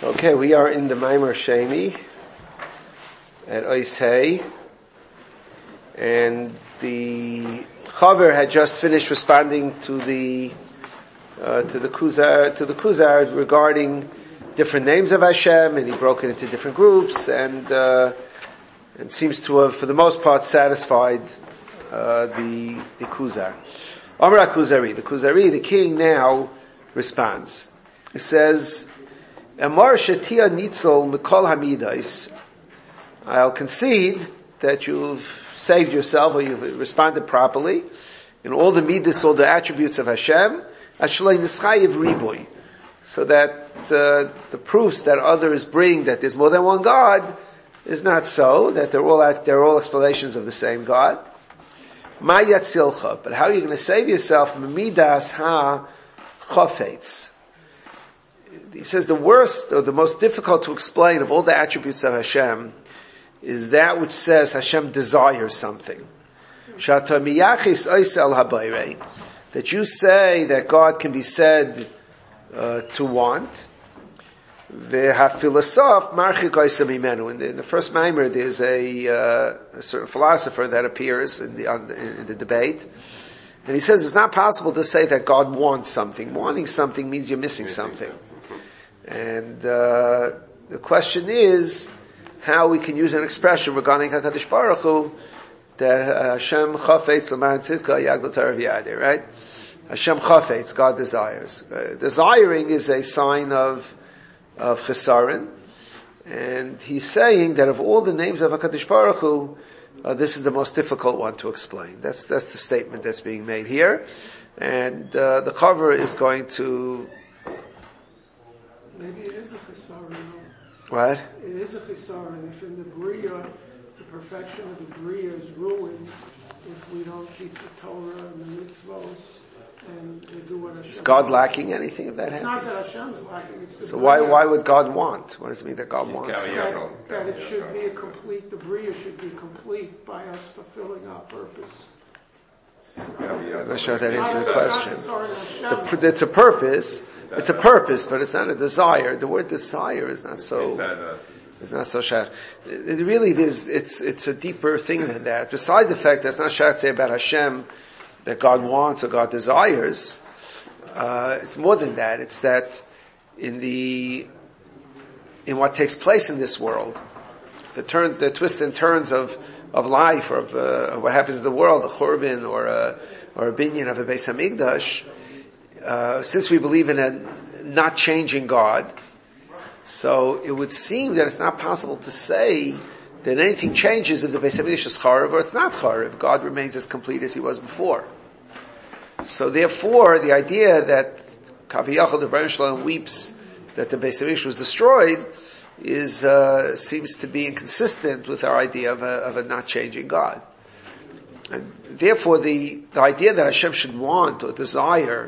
Okay, we are in the Maimer Sheni at Ois Hay, and the Chaver had just finished responding to the Kuzar regarding different names of Hashem, and he broke it into different groups, and seems to have, for the most part, satisfied the Kuzar. Amar Kuzari, the king now responds. He says, Amar shetia nitzol mikol hamidais. I'll concede that you've saved yourself, or you've responded properly in all the midas, all the attributes of Hashem. Ashlei nischayev riboy, so that the proofs that others bring that there's more than one God is not so. That they're all explanations of the same God. Ma yatzilcha, but how are you going to save yourself? Midas ha chafetz. He says the worst or the most difficult to explain of all the attributes of Hashem is that which says Hashem desires something. That you say that God can be said to want. In the first Maimer, there's a certain philosopher that appears in the debate, and he says it's not possible to say that God wants something. Wanting something means you're missing something. And the question is how we can use an expression regarding HaKadosh Baruch Hu that Hashem chafetz l'man tzidka yagdal tarav yadeh, right? Hashem chafetz, God desires. Desiring is a sign of chesaron, and he's saying that of all the names of HaKadosh Baruch Hu, this is the most difficult one to explain. That's the statement that's being made here, and the cover is going to. Maybe it is a chesaron. What? It is a chesaron. If in the Bria, the perfection of the Bria is ruined, if we don't keep the Torah and the mitzvos, and we do what Hashem. Is God lacking anything if that happens? It's not that Hashem is lacking. It's the so Bria. why would God want? What does it mean that God wants? That it should be the Bria should be complete by us fulfilling our purpose. I'm not sure if that answers the question. It's a purpose. It's a purpose, but it's not a desire. The word desire is not so. It's not so shad. It's a deeper thing than that. Besides the fact that it's not shad say about Hashem that God wants or God desires. It's more than that. It's that in what takes place in this world, the twists and turns of life, or of what happens in the world, a churban or a binyan of a Beis Hamikdash. Since we believe in a not changing God, so it would seem that it's not possible to say that anything changes if the Beis Hamikdash is charav or it's not charav. God remains as complete as he was before. So therefore, the idea that Kaviyachal the Rebbeinu Shalom weeps that the Beis Hamikdash was destroyed seems to be inconsistent with our idea of a not changing God. And therefore, the idea that Hashem should want or desire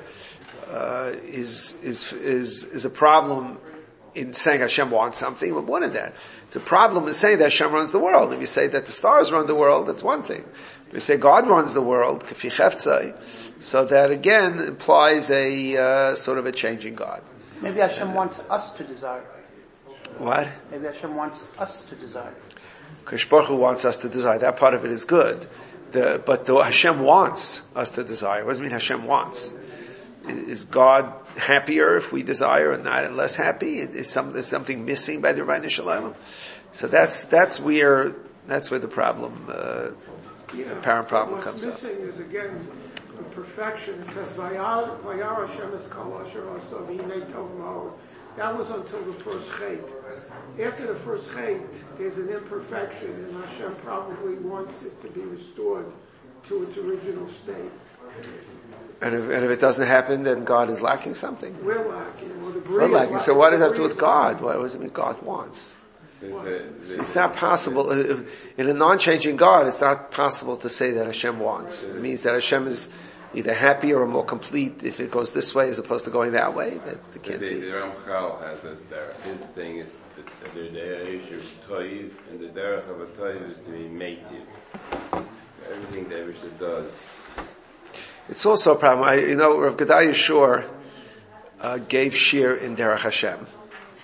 is a problem in saying Hashem wants something, but more than that. It's a problem in saying that Hashem runs the world. If you say that the stars run the world, that's one thing. If you say God runs the world, kafi cheftzai, so that again implies a sort of a changing God. Maybe Hashem wants us to desire. What? Maybe Hashem wants us to desire. Kadosh Baruch Hu wants us to desire. That part of it is good. But Hashem wants us to desire. What does it mean Hashem wants? Is God happier if we desire and not less happy? Is something missing by the Rebbeinu Shalom? So that's where the problem, apparent problem comes up. What's missing is again the perfection. It says Vayar Hashem es kol asher asa v'hinei tov ma'od. That was until the first chait. After the first chait, there's an imperfection, and Hashem probably wants it to be restored to its original state. And if it doesn't happen, then God is lacking something? We're lacking. We're lacking. So what does that have to do with God? What does it mean God wants? It's not possible. In a non-changing God, it's not possible to say that Hashem wants. It means that Hashem is either happier or more complete if it goes this way as opposed to going that way. That can't be. The Ramchal has it there. His thing is that the derech is toiv, and the derech of a toiv is to be meitiv. Everything that Eivishter does. It's also a problem. Rav Gedalia Shor gave shir in Derech Hashem.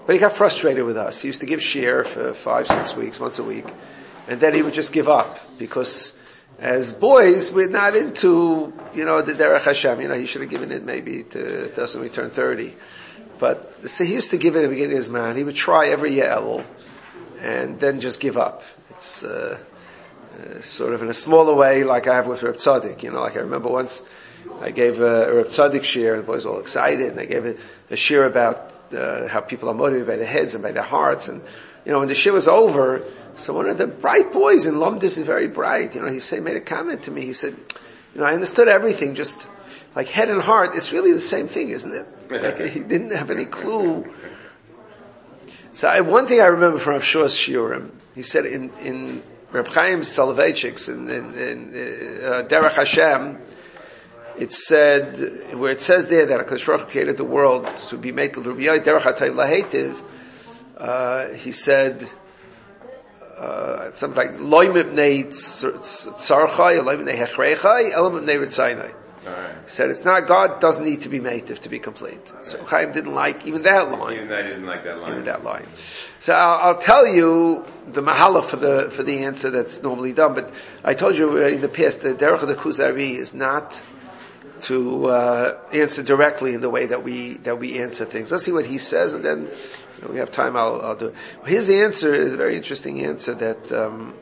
But he got frustrated with us. He used to give shiur for 5-6 weeks, once a week, and then he would just give up, because as boys, we're not into, the Derech Hashem. He should have given it maybe to us when we turned 30. But, so he used to give it at the beginning of his man. He would try every Ya'el, and then just give up. It's, sort of in a smaller way, like I have with Reb Tzaddik. Like I remember once, I gave a Reb Tzaddik shiur, and the boys were all excited, and I gave a shiur about, how people are motivated by their heads and by their hearts, and, when the shiur was over, so one of the bright boys in Lomdus is very bright. He made a comment to me. He said, I understood everything, just like head and heart, it's really the same thing, isn't it? Like he didn't have any clue. So one thing I remember from Rav Shur's shiurim, he said in Reb Chaim Soloveitchik's in Derech Hashem, it said, where it says there that HaKadosh Baruch Hu created the world to be made to be Derech HaTayv Lahetiv, he said, something like loy mipnei tzarchai, loy mipnei hechrechai, elo mipnei ritzaynai. He said it's not, God doesn't need to be mative to be complete. So Chaim didn't like even that line. Even I didn't like that line. Even that line. So I'll tell you the mahala for the answer that's normally done. But I told you in the past the derech of the Kuzari is not to answer directly in the way that we answer things. Let's see what he says, and then we have time. I'll do it. His answer is a very interesting answer that.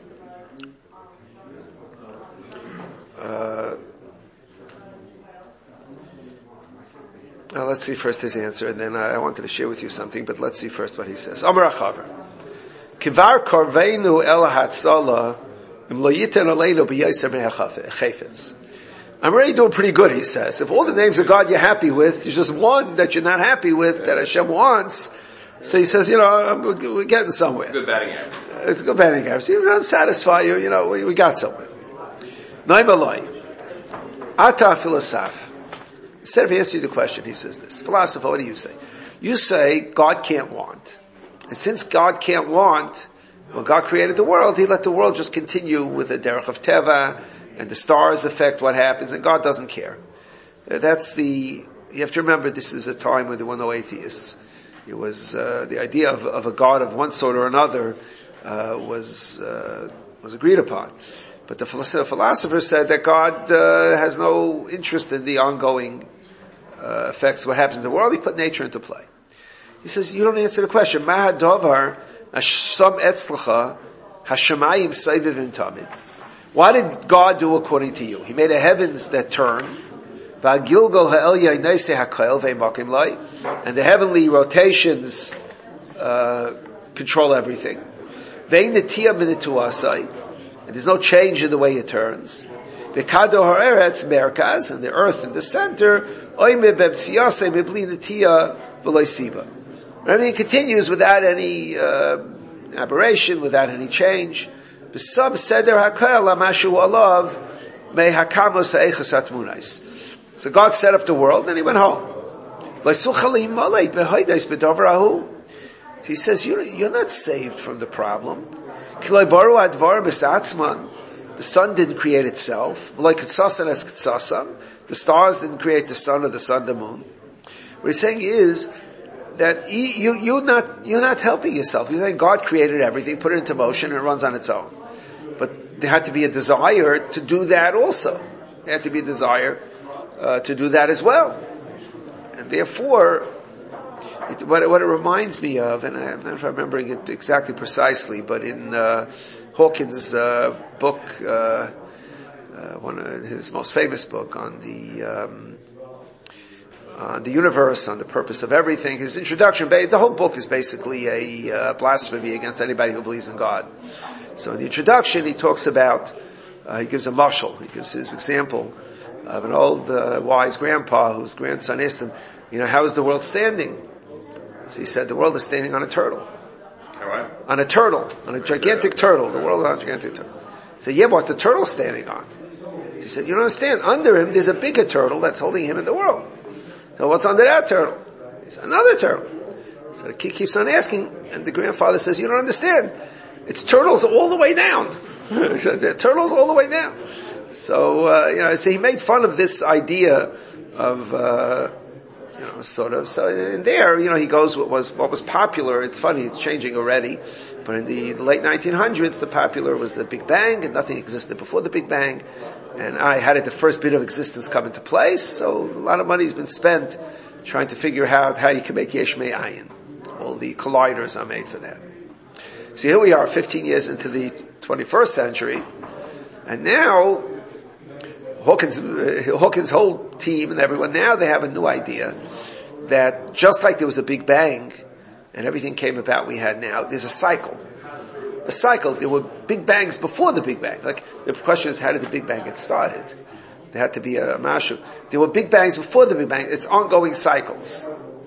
Let's see first his answer, and then I wanted to share with you something, but let's see first what he says. Amar Achavar. Kivar korveinu el hatzala im lo yiten aleinu b'yaser mehachafetz. I'm already doing pretty good, he says. If all the names of God you're happy with, there's just one that you're not happy with, that Hashem wants. So he says, we're getting somewhere. Good batting average. It's a good batting average. So if it doesn't satisfy you, we got somewhere. Noim aloi. Ata philosoph. Instead of answering the question, he says this. Philosopher, what do you say? You say God can't want. And since God can't want, when God created the world, He let the world just continue with a derech of teva, and the stars affect what happens, and God doesn't care. You have to remember, this is a time when there were no atheists. It was, the idea of a God of one sort or another, was agreed upon. But the philosopher said that God has no interest in the ongoing effects of what happens in the world. He put nature into play. He says, you don't answer the question. Ma hadavar asham etzlacha hashamayim saiviv tamid. What did God do according to you? He made a heavens that turn, va'gilgal ha'elyay neisei ha'koil ve'makim lai, and the heavenly rotations control everything. Ve'in netiyah minitu asai. And there's no change in the way it turns. V'kado ha'eretz merkaz, and the earth in the center, oime b'mtsiyasei mibli netiyah v'loy siba. It continues without any aberration, without any change. B'sab seder ha'kel ha'mashu alav me'hakamos ha'echas atmunais. So God set up the world, and He went home. He says, you're not saved from the problem. The sun didn't create itself. The stars didn't create the sun or the sun, the moon. What he's saying is that you're not helping yourself. You're saying God created everything, put it into motion, and it runs on its own. But there had to be a desire to do that also. There had to be a desire to do that as well. And therefore, what it reminds me of, and I'm not remembering it exactly precisely, but in Hawkins' book, one of his most famous book on the universe, on the purpose of everything, his introduction, the whole book is basically a blasphemy against anybody who believes in God. So in the introduction, he talks about, he gives a mashal, he gives his example of an old wise grandpa whose grandson asked him, how is the world standing? So he said, the world is standing on a turtle. On a turtle, on a gigantic turtle. The world is on a gigantic turtle. He said, yeah, but what's the turtle standing on? He said, you don't understand. Under him, there's a bigger turtle that's holding him in the world. So what's under that turtle? He said, another turtle. So the kid keeps on asking, and the grandfather says, you don't understand. It's turtles all the way down. He said, turtles all the way down. So, so he made fun of this idea of sort of. So in there, he goes what was popular. It's funny, it's changing already. But in the late 1900s, the popular was the Big Bang, and nothing existed before the Big Bang. And how did the first bit of existence come into place? So a lot of money's been spent trying to figure out how you can make Yesh Me'ayin. All the colliders are made for that. So here we are, 15 years into the 21st century, and now Hawkins' whole team and everyone, now they have a new idea that just like there was a Big Bang and everything came about we had now, there's a cycle. A cycle. There were Big Bangs before the Big Bang. Like, the question is, how did the Big Bang get started? There had to be a mashu. There were Big Bangs before the Big Bang. It's ongoing cycles.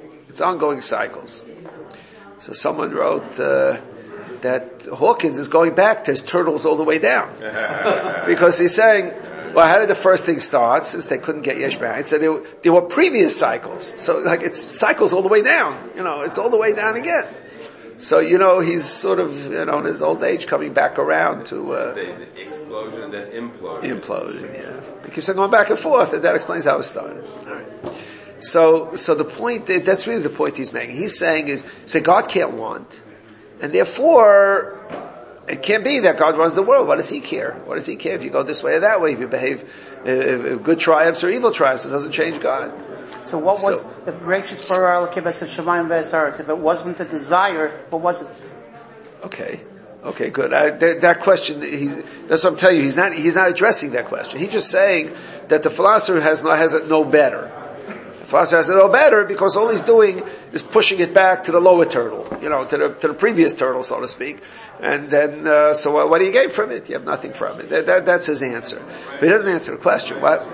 So someone wrote that Hawkins is going back to his turtles all the way down. Because he's saying, well, how did the first thing start? Since they couldn't get Yesh Me'ayin. So there were previous cycles. So it's cycles all the way down. It's all the way down again. So, he's sort of, in his old age coming back around to, say the explosion, then implosion. Implosion, yeah. He keeps on going back and forth, and that explains how it started. Alright. So the point, that's really the point he's making. He's saying God can't want, and therefore, it can't be that God runs the world. What does he care? What does he care if you go this way or that way, if you behave, good triumphs or evil triumphs? It doesn't change God. So what was the gracious Baruch Elokei Shemayim v'Eretz? If it wasn't a desire, what was it? Okay, good. That question, that's what I'm telling you. He's not addressing that question. He's just saying that the philosopher has it no better. The philosopher has it no better because all he's doing is pushing it back to the lower turtle, to the previous turtle, so to speak. And then, so what do you gain from it? You have nothing from it. That's his answer. But he doesn't answer the question. What?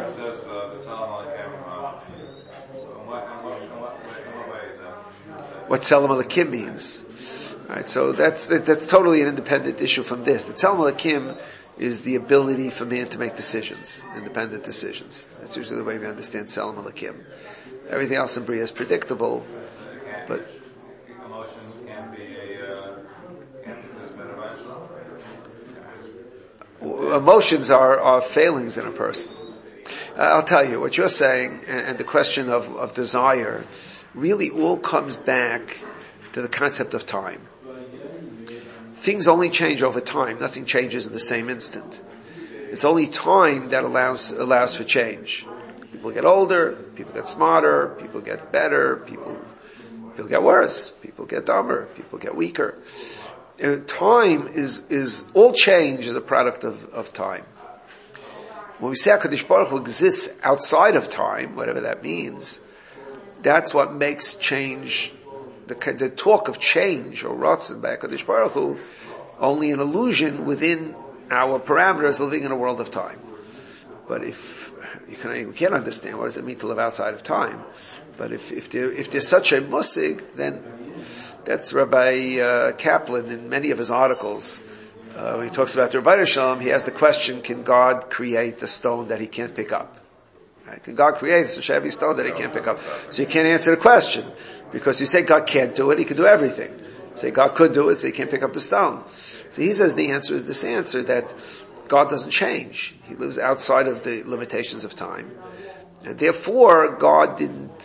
What Tzelem Elokim means. Alright, so that's totally an independent issue from this. The Tzelem Elokim is the ability for man to make decisions, independent decisions. That's usually the way we understand Tzelem Elokim. Everything else in Bria is predictable, but emotions can be can't exist metaphysically. Emotions are failings in a person. I'll tell you what you're saying, and the question of desire really all comes back to the concept of time. Things only change over time. Nothing changes in the same instant. It's only time that allows for change. People get older, people get smarter, people get better, people get worse, people get dumber, people get weaker. Time is all change is a product of time. When we say HaKadosh Baruch Hu exists outside of time, whatever that means, that's what makes change, the talk of change or Ratzon by HaKadosh Baruch Hu, only an illusion within our parameters living in a world of time. But if we can't understand what does it mean to live outside of time, but if there's such a musig, then that's Rabbi Kaplan in many of his articles. When he talks about the Rebbeinu Shalom, he has the question: can God create a stone that he can't pick up? Right? Can God create a heavy stone that he can't pick up? So you can't answer the question because you say God can't do it; he can do everything. You say God could do it, so he can't pick up the stone. So he says the answer is this answer that God doesn't change. He lives outside of the limitations of time. And therefore, God didn't,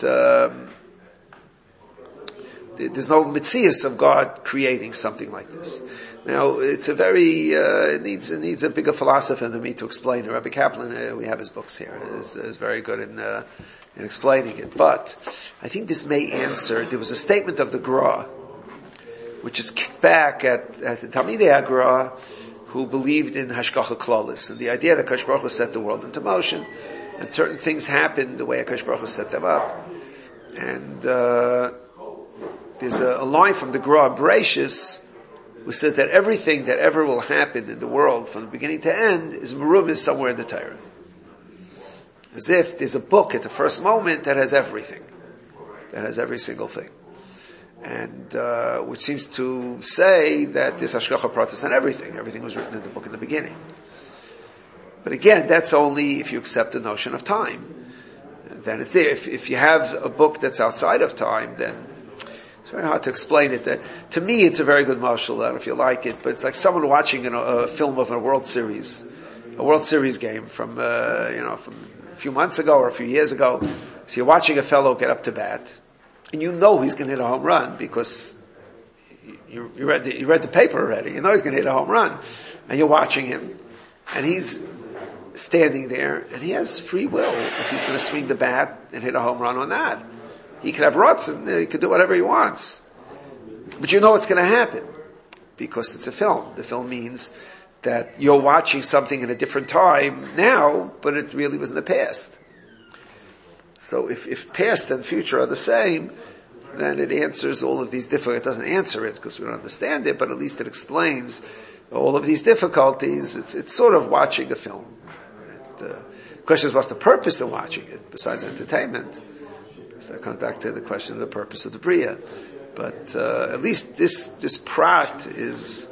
there's no mitzias of God creating something like this. Now, it's a very, it needs a bigger philosopher than me to explain it. Rabbi Kaplan, we have his books here, is very good in explaining it. But, I think this may answer, there was a statement of the Gra, which is kicked back at the Talmidei HaGra, who believed in Hashgacha Klalis, and the idea that Kadosh Baruch Hu set the world into motion, and certain things happened the way Kadosh Baruch Hu set them up. And there's a line from the Gra Bereshis, who says that everything that ever will happen in the world, from the beginning to end, is merumis somewhere in the Torah. As if there's a book at the first moment that has everything, that has every single thing. And which seems to say that this hashgacha pratis on everything. Everything was written in the book in the beginning. But again, that's only if you accept the notion of time. Then it's there. If you have a book that's outside of time, then it's very hard to explain it. To me, it's a very good mashal. I don't know if you like it, but it's like someone watching a film of a World Series game from a few months ago or a few years ago. So you're watching a fellow get up to bat, and you know he's going to hit a home run because you read the paper already. You know he's going to hit a home run, and you're watching him, and he's standing there, and he has free will if he's going to swing the bat and hit a home run or not. He could have rotzen, he could do whatever he wants. But you know what's going to happen, because it's a film. The film means that you're watching something in a different time now, but it really was in the past. So if past and future are the same, then it answers all of these difficulties. It doesn't answer it because we don't understand it, but at least it explains all of these difficulties. It's sort of watching a film. The question is, what's the purpose of watching it besides entertainment? So that comes back to the question of the purpose of the Bria. But at least this prat is...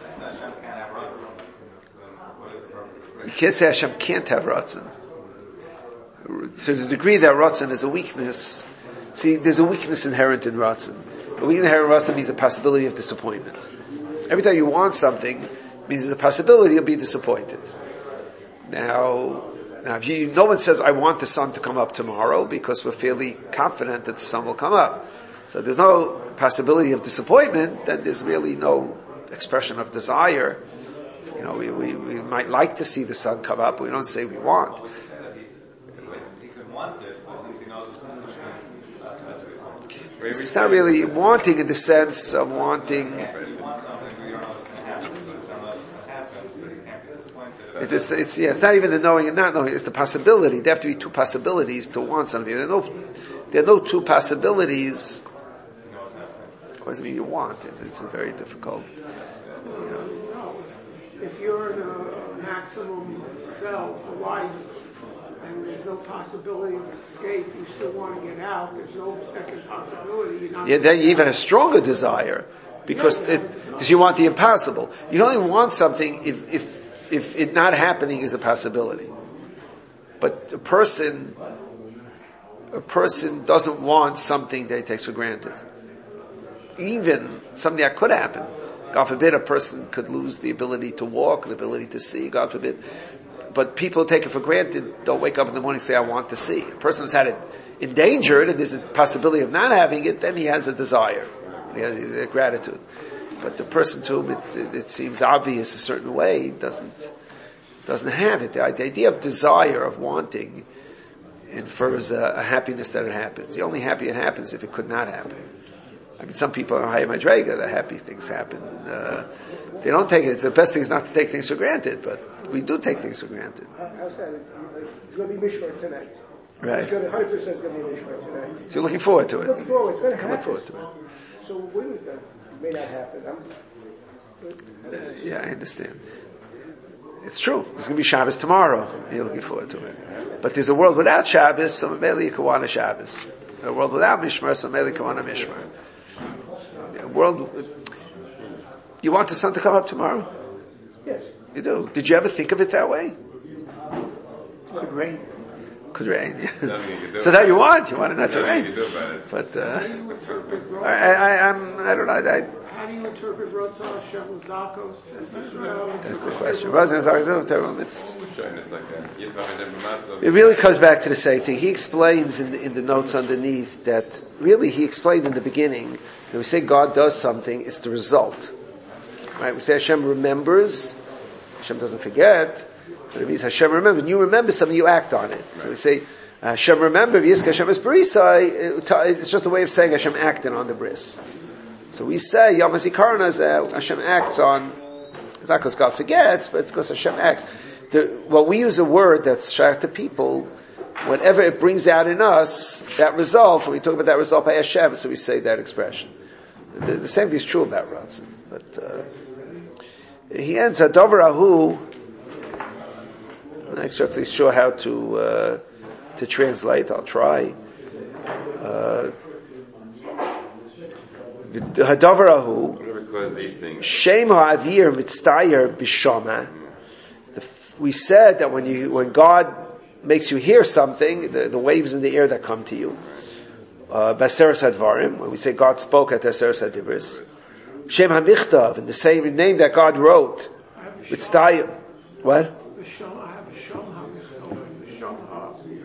You can't say Hashem can't have Ratzon. To the degree that Ratzon is a weakness, see, there's a weakness inherent in Ratzon. A weakness inherent in Ratzon means a possibility of disappointment. Every time you want something, means there's a possibility you'll be disappointed. Now if no one says, I want the sun to come up tomorrow, because we're fairly confident that the sun will come up. So there's no possibility of disappointment, then there's really no expression of desire. You know, we might like to see the sun come up, but we don't say we want. It's not really wanting in the sense of wanting. It's not even the knowing and not knowing, it's the possibility. There have to be two possibilities to want something. There are no two possibilities. What does it mean you want it? It's a very difficult. If you're in a maximum cell for life, and there's no possibility of escape, you still want to get out, there's no second possibility. Then you even have a stronger desire, because you want the impossible. You only want something if it not happening is a possibility. But a person doesn't want something that he takes for granted. Even something that could happen. God forbid a person could lose the ability to walk, the ability to see, God forbid. But people take it for granted, don't wake up in the morning and say, I want to see. A person who's had it endangered and there's a possibility of not having it, then he has a desire. He has a gratitude. But the person to whom it seems obvious a certain way doesn't have it. The idea of desire, of wanting, infers a happiness that it happens. The only happy it happens if it could not happen. I mean, some people are high madrega, the happy things happen. They don't take it. It's the best thing is not to take things for granted, but we do take things for granted. How's that? It's going to be Mishmar tonight. Right. It's going to 100% is going to be Mishmar tonight. So you're looking forward to it. Looking forward. It's going to happen. Look forward to it. So when is that? It may not happen. Yeah, I understand. It's true. There's going to be Shabbos tomorrow. You're looking forward to it. But there's a world without Shabbos, so maybe you can want a Shabbos. A world without Mishmar, so maybe you can want a Mishmar. You want the sun to come up tomorrow? Yes. You do. Did you ever think of it that way? Could rain. Could rain. Yeah. So that you want it not to rain. But How do you interpret I don't know. How do you interpret Rotzah Hashem Zakos as Israel? That's the question. It really comes back to the same thing. He explains in the notes underneath that really he explained in the beginning that we say God does something, it's the result. Right? We say Hashem remembers, Hashem doesn't forget, but it means Hashem remembers. When you remember something, you act on it. So we say Hashem remember, Hashem is Barisai, it's just a way of saying Hashem acted on the bris. So we say Yom HaZikaron Hashem acts on. It's not because God forgets, but it's because Hashem acts. We use a word that's shaykh to people. Whatever it brings out in us, that result. When we talk about that result by Hashem, so we say that expression. The same thing is true about Ratzon. But he ends Hadavar Ahu. I'm not exactly sure how to translate. I'll try. Hadavar Ahu, Shem Ha'avir Mitztayer Bishama. We said that when God makes you hear something, the waves in the air that come to you, Baseres Hadvarim, when we say God spoke at Baseres Hadibris, Shem HaMichtav, in the same name that God wrote, Mitztayer. What?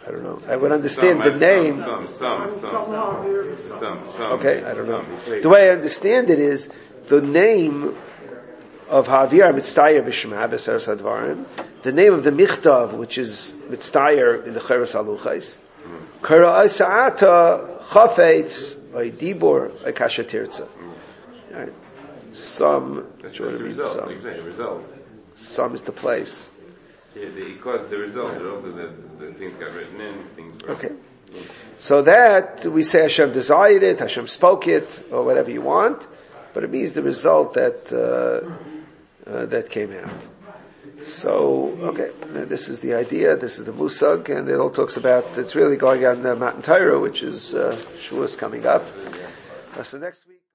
I don't know. I would understand the name. Some. Okay, I don't know. The way I understand it is the name of Ha'avir Mitztayer B'Shema B'Seres HaDvarim, the name of the Michtav, which is Mitztayer in the Cheres Haluchais, Kara Sa'ata Chafetz or Dibor or Kasha Tirza. Right. Some. That's the result. The result. Some is the place. Yeah, because the result of the things got written in, things were... Okay. So that, we say Hashem desired it, Hashem spoke it, or whatever you want, but it means the result that came out. So, okay, this is the idea, this is the Musag, and it all talks about, it's really going on Matan Torah, which is Shavuos coming up. So next week...